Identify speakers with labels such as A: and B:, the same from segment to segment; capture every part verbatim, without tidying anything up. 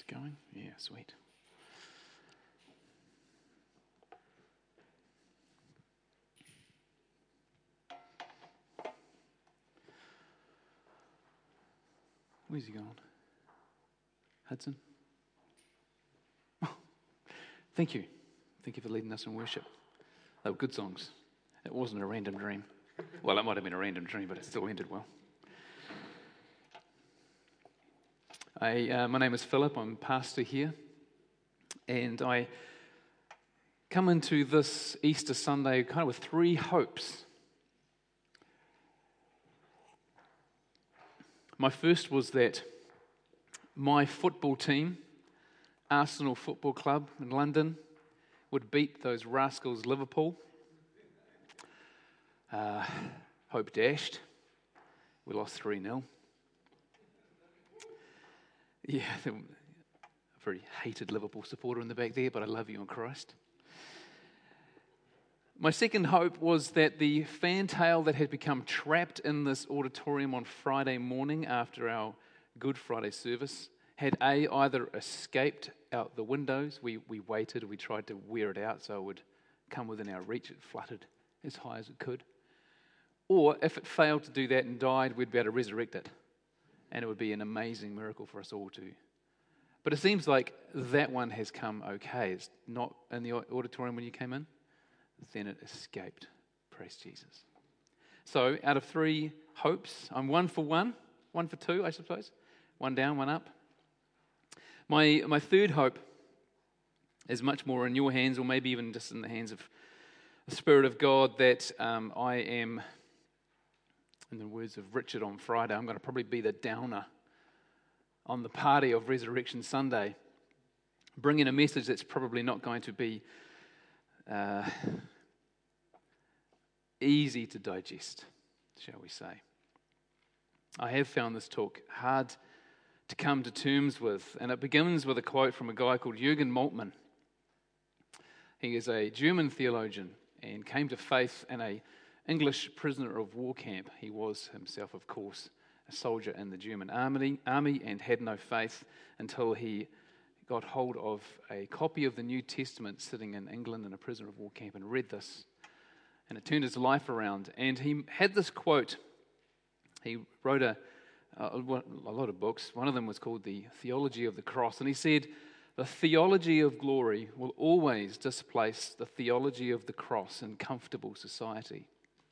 A: It's going? Yeah, sweet. Where's he going? Hudson? Oh, thank you. Thank you for leading us in worship. They were good songs. It wasn't a random dream. Well, it might have been a random dream, but it still ended well. I, uh, my name is Philip. I'm pastor here. And I come into this Easter Sunday kind of with three hopes. My first was that my football team, Arsenal Football Club in London, would beat those rascals Liverpool. Uh, hope dashed. We lost three nil. Yeah, a very hated Liverpool supporter in the back there, but I love you in Christ. My second hope was that the fantail that had become trapped in this auditorium on Friday morning after our Good Friday service had A, either escaped out the windows. We, we waited, we tried to wear it out so it would come within our reach. It fluttered as high as it could. Or if it failed to do that and died, we'd be able to resurrect it. And it would be an amazing miracle for us all to. But it seems like that one has come okay. It's not in the auditorium when you came in. Then it escaped. Praise Jesus. So out of three hopes, I'm one for one, one for two, I suppose. One down, one up. My my third hope is much more in your hands, or maybe even just in the hands of the Spirit of God, that um, I am, in the words of Richard on Friday, I'm going to probably be the downer on the party of Resurrection Sunday, bringing a message that's probably not going to be uh, easy to digest, shall we say. I have found this talk hard to come to terms with, and it begins with a quote from a guy called Jürgen Moltmann. He is a German theologian and came to faith in an English prisoner of war camp. He was himself, of course, a soldier in the German army, army and had no faith until he got hold of a copy of the New Testament sitting in England in a prisoner of war camp and read this. And it turned his life around. And he had this quote. He wrote a, a, a lot of books. One of them was called The Theology of the Cross. And he said, the theology of glory will always displace the theology of the cross in comfortable society.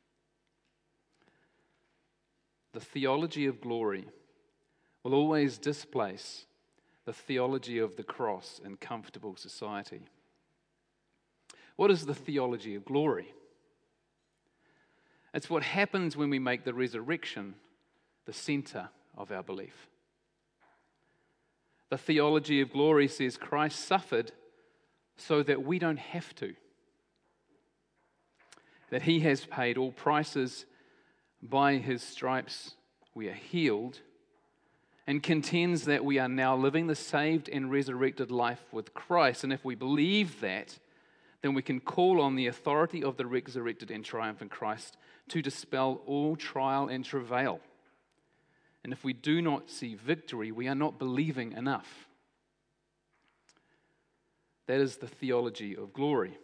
A: The theology of glory will always displace the theology of the cross in comfortable society. What is the theology of glory? It's what happens when we make the resurrection the center of our belief. The theology of glory says Christ suffered so that we don't have to. That he has paid all prices. By his stripes we are healed, and contends that we are now living the saved and resurrected life with Christ. And if we believe that, then we can call on the authority of the resurrected and triumphant Christ to dispel all trial and travail. And if we do not see victory, we are not believing enough. That is the theology of glory.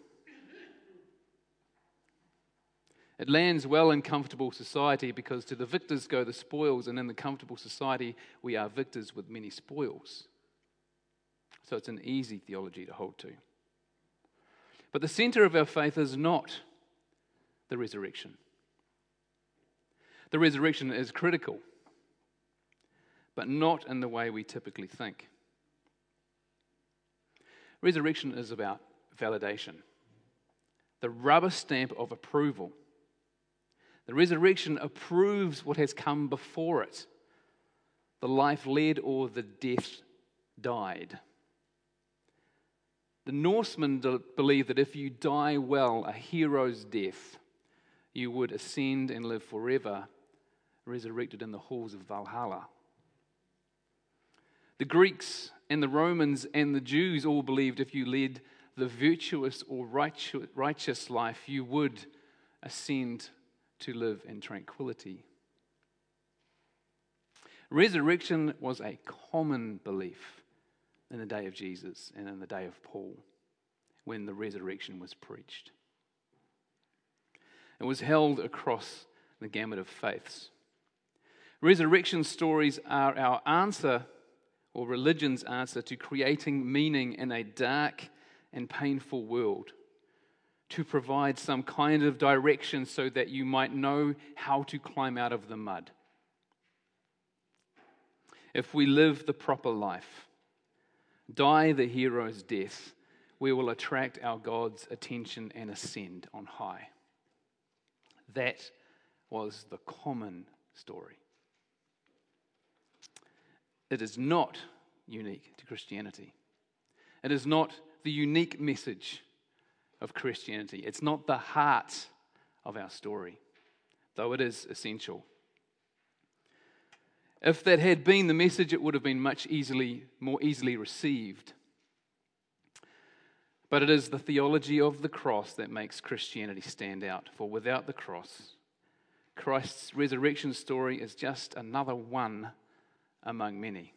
A: It lands well in comfortable society because to the victors go the spoils, and in the comfortable society we are victors with many spoils. So it's an easy theology to hold to. But the center of our faith is not the resurrection. The resurrection is critical, but not in the way we typically think. Resurrection is about validation, the rubber stamp of approval. The resurrection approves what has come before it, the life led or the death died. The Norsemen believed that if you die well, a hero's death, you would ascend and live forever, resurrected in the halls of Valhalla. The Greeks and the Romans and the Jews all believed if you led the virtuous or righteous life, you would ascend to live in tranquility. Resurrection was a common belief in the day of Jesus and in the day of Paul, when the resurrection was preached. It was held across the gamut of faiths. Resurrection stories are our answer, or religion's answer, to creating meaning in a dark and painful world, to provide some kind of direction so that you might know how to climb out of the mud. If we live the proper life, die the hero's death, we will attract our God's attention and ascend on high. That was the common story. It is not unique to Christianity. It is not the unique message of Christianity. It's not the heart of our story, though it is essential. If that had been the message, it would have been much easily, more easily received. But it is the theology of the cross that makes Christianity stand out. For without the cross, Christ's resurrection story is just another one among many.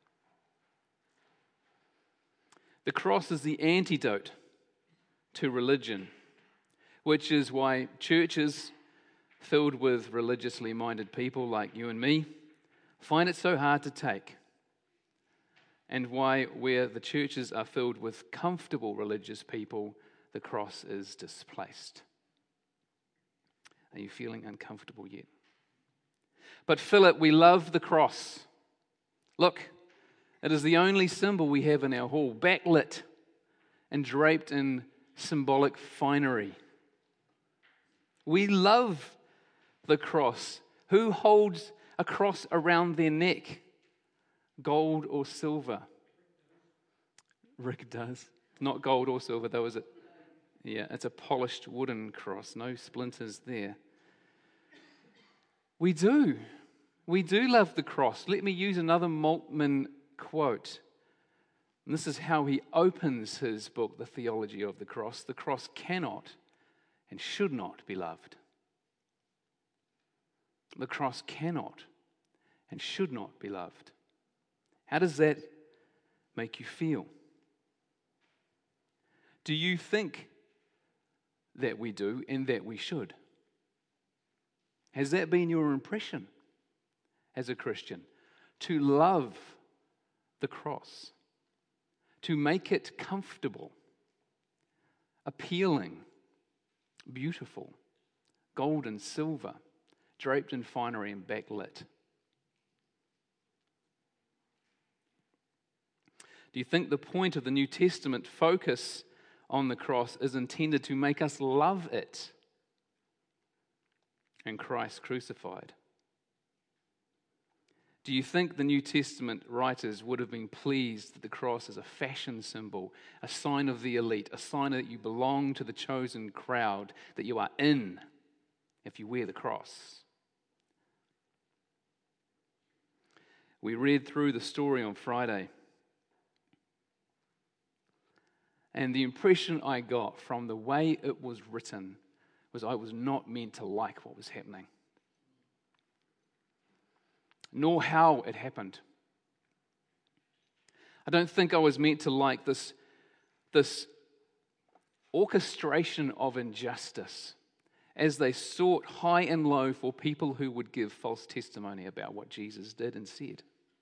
A: The cross is the antidote to religion, which is why churches filled with religiously minded people like you and me find it so hard to take, and why where the churches are filled with comfortable religious people, the cross is displaced. Are you feeling uncomfortable yet? But Philip, we love the cross. Look, it is the only symbol we have in our hall, backlit and draped in symbolic finery. We love the cross. Who holds a cross around their neck? Gold or silver? Rick does. Not gold or silver though, is it? Yeah, it's a polished wooden cross. No splinters there. We do. We do love the cross. Let me use another Moltmann quote. And this is how he opens his book, The Theology of the Cross. The cross cannot and should not be loved. The cross cannot and should not be loved. How does that make you feel? Do you think that we do and that we should? Has that been your impression as a Christian? To love the cross, to make it comfortable, appealing, beautiful, gold and silver, draped in finery and backlit. Do you think the point of the New Testament focus on the cross is intended to make us love it and Christ crucified? Do you think the New Testament writers would have been pleased that the cross is a fashion symbol, a sign of the elite, a sign that you belong to the chosen crowd, that you are in if you wear the cross? We read through the story on Friday, and the impression I got from the way it was written was I was not meant to like what was happening, nor how it happened. I don't think I was meant to like this, this orchestration of injustice as they sought high and low for people who would give false testimony about what Jesus did and said.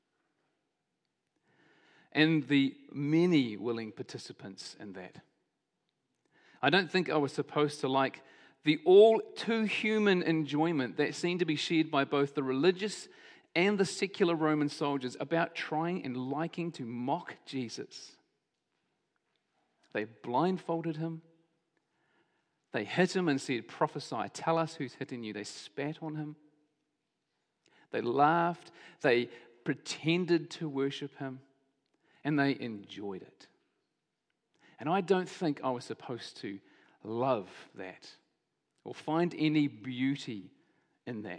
A: And the many willing participants in that. I don't think I was supposed to like the all too human enjoyment that seemed to be shared by both the religious and the secular Roman soldiers about trying and liking to mock Jesus. They blindfolded him. They hit him and said, "Prophesy, tell us who's hitting you." They spat on him. They laughed. They pretended to worship him. And they enjoyed it. And I don't think I was supposed to love that or find any beauty in that.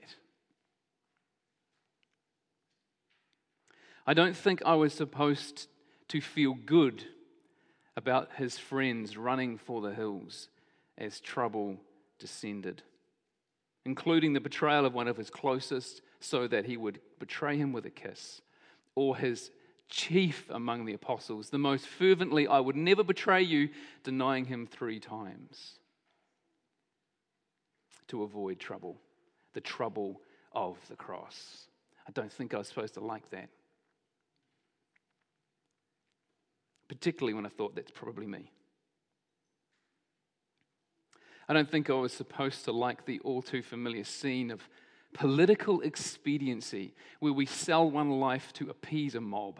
A: I don't think I was supposed to feel good about his friends running for the hills as trouble descended, including the betrayal of one of his closest so that he would betray him with a kiss, or his chief among the apostles, the most fervently, I would never betray you, denying him three times to avoid trouble, the trouble of the cross. I don't think I was supposed to like that. Particularly when I thought that's probably me. I don't think I was supposed to like the all too familiar scene of political expediency where we sell one life to appease a mob.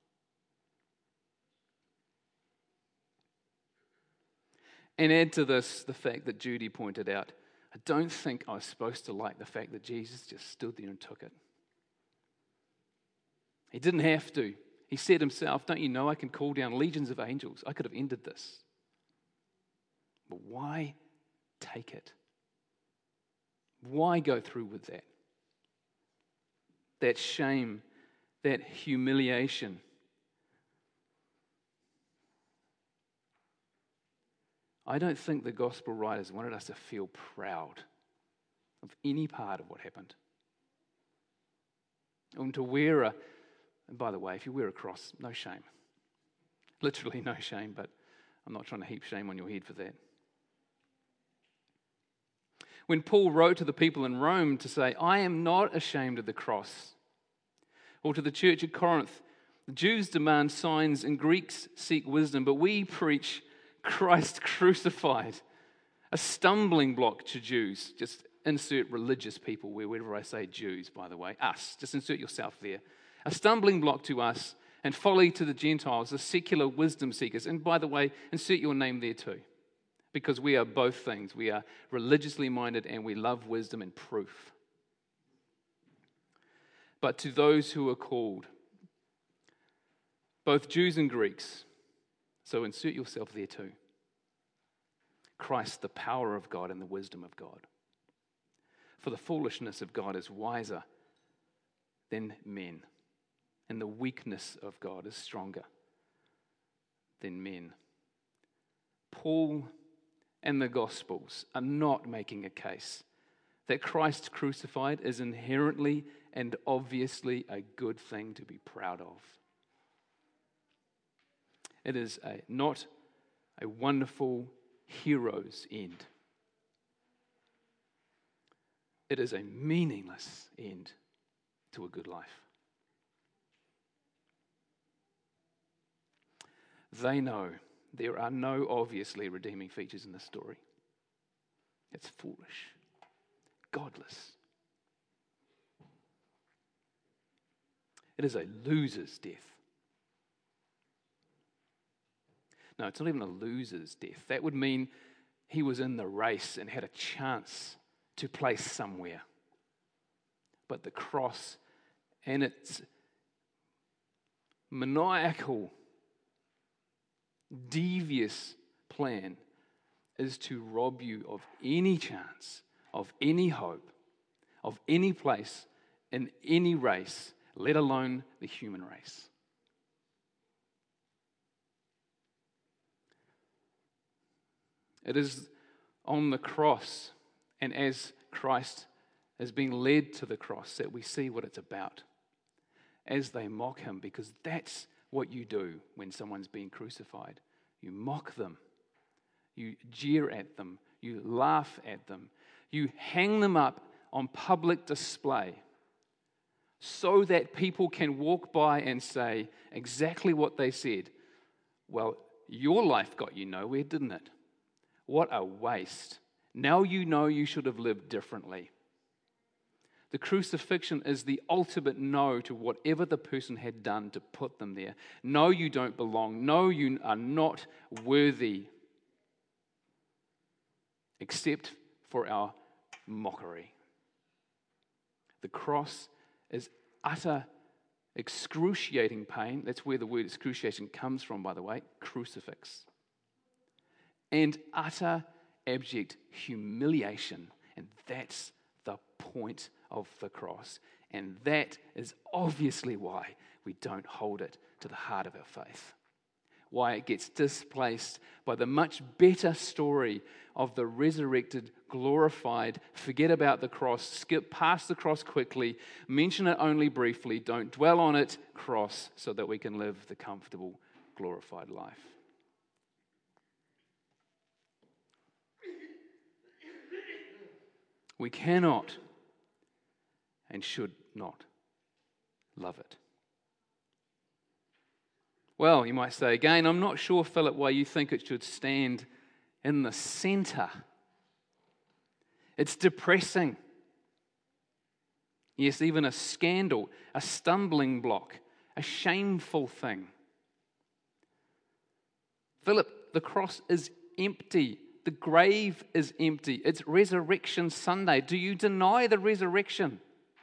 A: And add to this the fact that Judy pointed out, I don't think I was supposed to like the fact that Jesus just stood there and took it. He didn't have to. He said himself, don't you know I can call down legions of angels? I could have ended this. But why take it? Why go through with that? That shame, that humiliation. I don't think the gospel writers wanted us to feel proud of any part of what happened. And to wear a And by the way, if you wear a cross, no shame. Literally no shame, but I'm not trying to heap shame on your head for that. When Paul wrote to the people in Rome to say, I am not ashamed of the cross, or to the church at Corinth, the Jews demand signs and Greeks seek wisdom, but we preach Christ crucified, a stumbling block to Jews. Just insert religious people wherever I say Jews, by the way. Us, just insert yourself there. A stumbling block to us and folly to the Gentiles, the secular wisdom seekers. And by the way, insert your name there too, because we are both things. We are religiously minded and we love wisdom and proof. But to those who are called, both Jews and Greeks, so insert yourself there too. Christ, the power of God and the wisdom of God. For the foolishness of God is wiser than men, and the weakness of God is stronger than men. Paul and the Gospels are not making a case that Christ crucified is inherently and obviously a good thing to be proud of. It is a, not a wonderful hero's end. It is a meaningless end to a good life. They know there are no obviously redeeming features in this story. It's foolish, godless. It is a loser's death. No, it's not even a loser's death. That would mean he was in the race and had a chance to place somewhere. But the cross and its maniacal, devious plan is to rob you of any chance, of any hope, of any place in any race, let alone the human race. It is on the cross and as Christ is being led to the cross that we see what it's about. As they mock him, because that's what you do when someone's being crucified. You mock them. You jeer at them. You laugh at them. You hang them up on public display so that people can walk by and say exactly what they said. Well, your life got you nowhere, didn't it? What a waste. Now you know you should have lived differently. The crucifixion is the ultimate no to whatever the person had done to put them there. No, you don't belong. No, you are not worthy, except for our mockery. The cross is utter excruciating pain. That's where the word excruciation comes from, by the way, crucifix. And utter abject humiliation. And that's the point of the cross. And that is obviously why we don't hold it to the heart of our faith. why it gets displaced by the much better story of the resurrected, glorified, forget about the cross, skip past the cross quickly, mention it only briefly, don't dwell on it, cross, so that we can live the comfortable, glorified life. We cannot and should not love it. Well, you might say again, I'm not sure, Philip, why you think it should stand in the center. It's depressing. Yes, even a scandal, a stumbling block, a shameful thing. Philip, the cross is empty. The grave is empty. It's Resurrection Sunday. Do you deny the resurrection?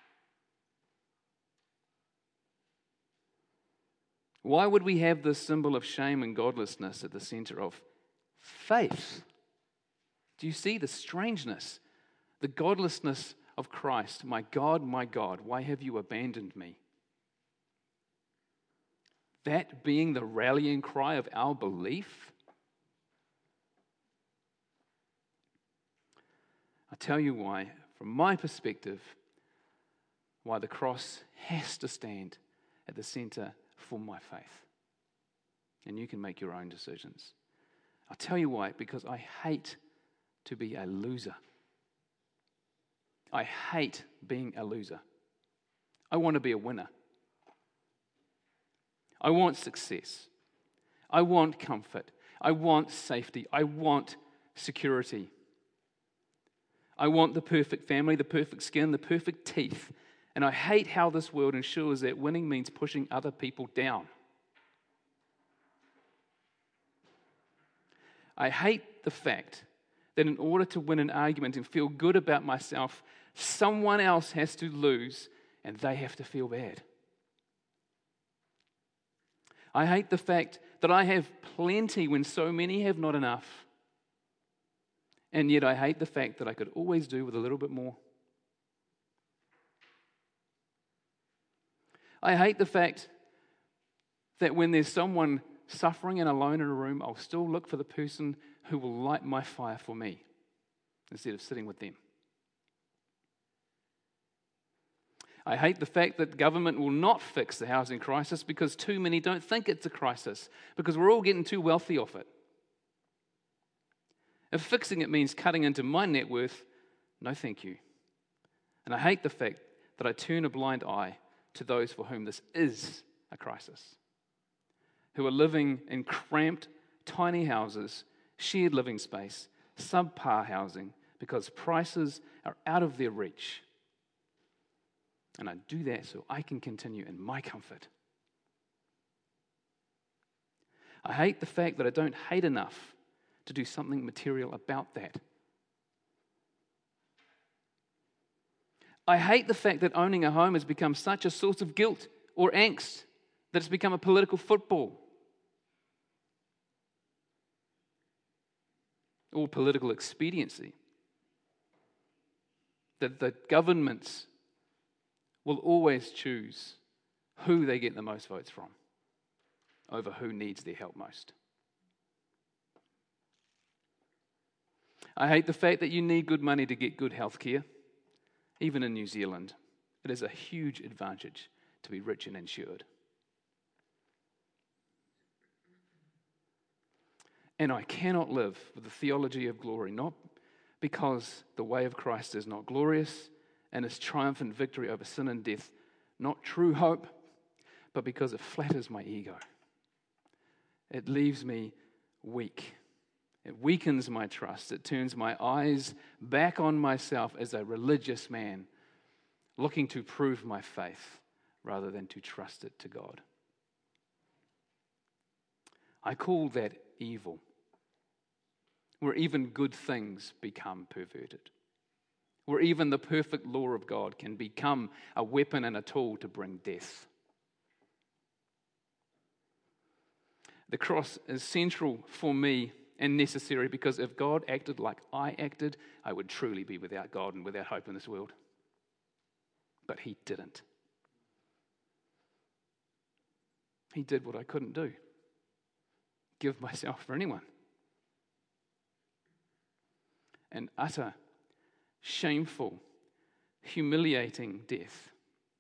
A: Why would we have this symbol of shame and godlessness at the center of faith? Do you see the strangeness, the godlessness of Christ? My God, my God, why have you abandoned me? That being the rallying cry of our belief? I tell you why, from my perspective, why the cross has to stand at the center for my faith. And you can make your own decisions. I'll tell you why, because I hate to be a loser. I hate being a loser. I want to be a winner. I want success. I want comfort. I want safety. I want security. I want the perfect family, the perfect skin, the perfect teeth. And I hate how this world ensures that winning means pushing other people down. I hate the fact that in order to win an argument and feel good about myself, someone else has to lose and they have to feel bad. I hate the fact that I have plenty when so many have not enough. And yet I hate the fact that I could always do with a little bit more. I hate the fact that when there's someone suffering and alone in a room, I'll still look for the person who will light my fire for me instead of sitting with them. I hate the fact that government will not fix the housing crisis because too many don't think it's a crisis, because we're all getting too wealthy off it. If fixing it means cutting into my net worth, no thank you. And I hate the fact that I turn a blind eye to those for whom this is a crisis, who are living in cramped, tiny houses, shared living space, subpar housing, because prices are out of their reach. And I do that so I can continue in my comfort. I hate the fact that I don't hate enough to do something material about that. I hate the fact that owning a home has become such a source of guilt or angst that it's become a political football or political expediency. That the governments will always choose who they get the most votes from over who needs their help most. I hate the fact that you need good money to get good health care. Even in New Zealand, it is a huge advantage to be rich and insured. And I cannot live with the theology of glory, not because the way of Christ is not glorious and his triumphant victory over sin and death, not true hope, but because it flatters my ego. It leaves me weak. It weakens my trust. It turns my eyes back on myself as a religious man, looking to prove my faith rather than to trust it to God. I call that evil, where even good things become perverted, where even the perfect law of God can become a weapon and a tool to bring death. The cross is central for me and necessary, because if God acted like I acted, I would truly be without God and without hope in this world. But he didn't. He did what I couldn't do. give myself for anyone. An utter, shameful, humiliating death.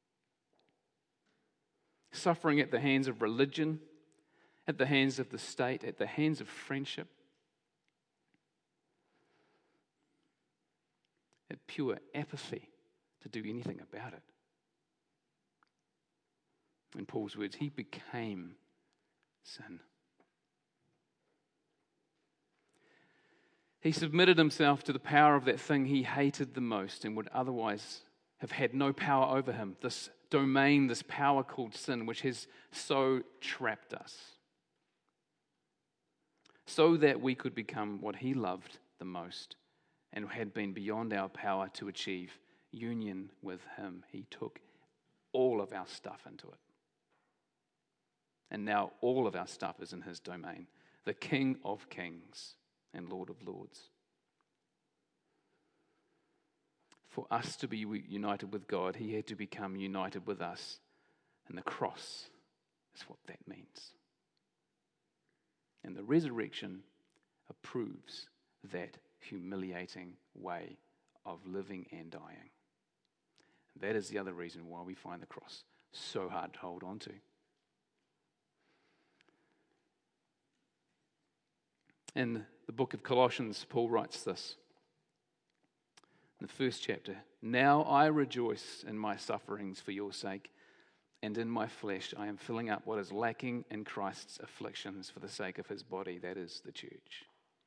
A: Suffering at the hands of religion, at the hands of the state, at the hands of friendship. At pure apathy to do anything about it. In Paul's words, he became sin. He submitted himself to the power of that thing he hated the most and would otherwise have had no power over him. This domain, this power called sin, which has so trapped us. So that we could become what he loved the most and had been beyond our power to achieve union with him. He took all of our stuff into it. And now all of our stuff is in his domain. The King of Kings and Lord of Lords. For us to be united with God, he had to become united with us. And the cross is what that means. And the resurrection approves that humiliating way of living and dying. That is the other reason why we find the cross so hard to hold on to. In the book of Colossians, Paul writes this. In the first chapter, now I rejoice in my sufferings for your sake, and in my flesh I am filling up what is lacking in Christ's afflictions for the sake of his body, that is the church.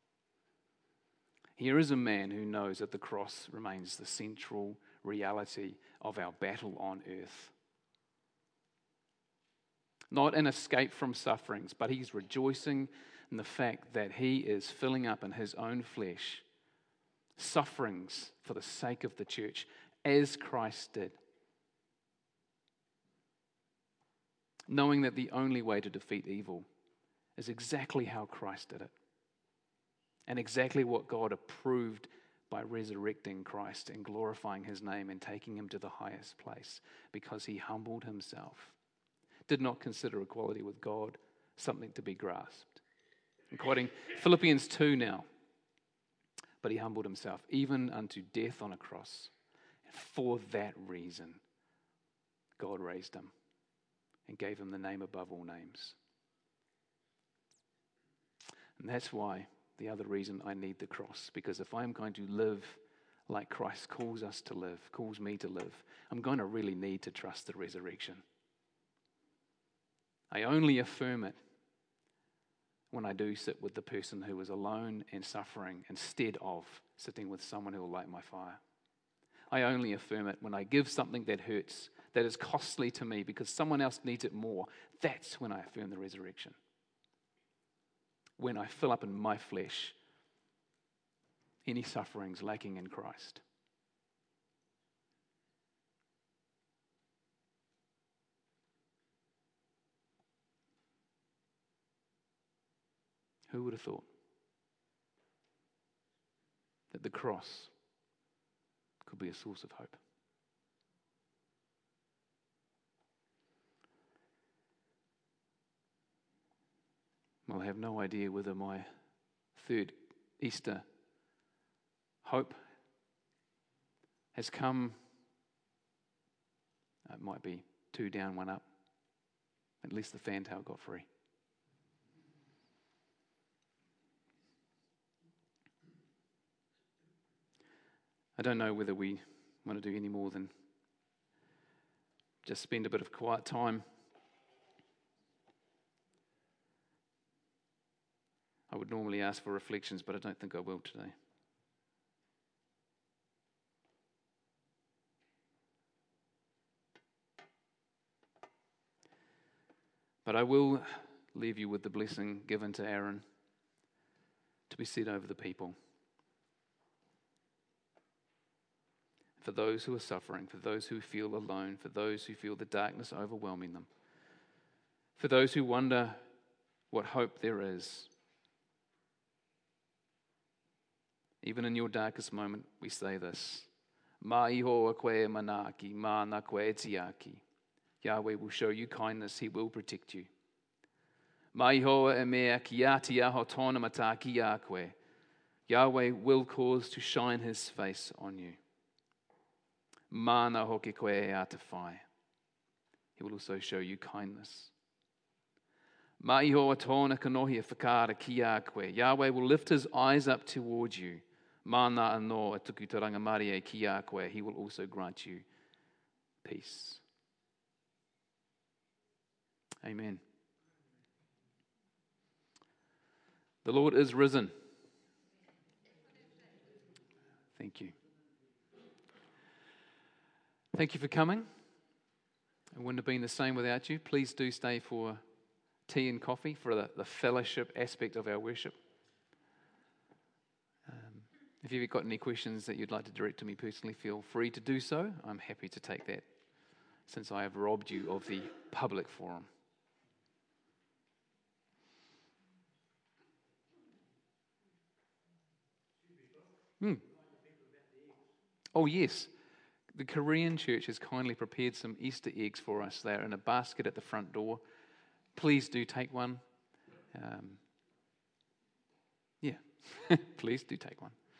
A: Here is a man who knows that the cross remains the central reality of our battle on earth. Not an escape from sufferings, but he's rejoicing in the fact that he is filling up in his own flesh sufferings for the sake of the church, as Christ did. Knowing that the only way to defeat evil is exactly how Christ did it. And exactly what God approved by resurrecting Christ and glorifying his name and taking him to the highest place, because he humbled himself. Did not consider equality with God something to be grasped. I'm quoting Philippians two now. But he humbled himself, even unto death on a cross. And for that reason, God raised him and gave him the name above all names. And that's why, the other reason I need the cross. Because if I'm going to live like Christ calls us to live, calls me to live, I'm going to really need to trust the resurrection. I only affirm it when I do sit with the person who is alone and suffering instead of sitting with someone who will light my fire. I only affirm it when I give something that hurts, that is costly to me because someone else needs it more. That's when I affirm the resurrection. When I fill up in my flesh any sufferings lacking in Christ. Who would have thought that the cross could be a source of hope? Well, I have no idea whether my third Easter hope has come. It might be two down, one up. At least the fantail got free. I don't know whether we want to do any more than just spend a bit of quiet time. I would normally ask for reflections, but I don't think I will today. But I will leave you with the blessing given to Aaron to be said over the people. For those who are suffering, for those who feel alone, for those who feel the darkness overwhelming them, for those who wonder what hope there is. Even in your darkest moment, we say this: Ma iho koe manaki, ma na koe tiaki. Yahweh will show you kindness, he will protect you. Mai hoa e mea ki ati aho tōna mata ki a koe. Yahweh will cause to shine his face on you. Mana hoke koe e a te whai. He will also show you kindness. Mai hoa tōna kanohi e whakaara ki a koe. Yahweh will lift his eyes up towards you. Mana anō e tuku te rangamari e ki a koe. He will also grant you peace. Amen. The Lord is risen. Thank you. Thank you for coming. It wouldn't have been the same without you. Please do stay for tea and coffee for the, the fellowship aspect of our worship. Um, if you've got any questions that you'd like to direct to me personally, feel free to do so. I'm happy to take that since I have robbed you of the public forum. Hmm. Oh, yes. The Korean church has kindly prepared some Easter eggs for us. They're in a basket at the front door. Please do take one. Um, yeah, please do take one.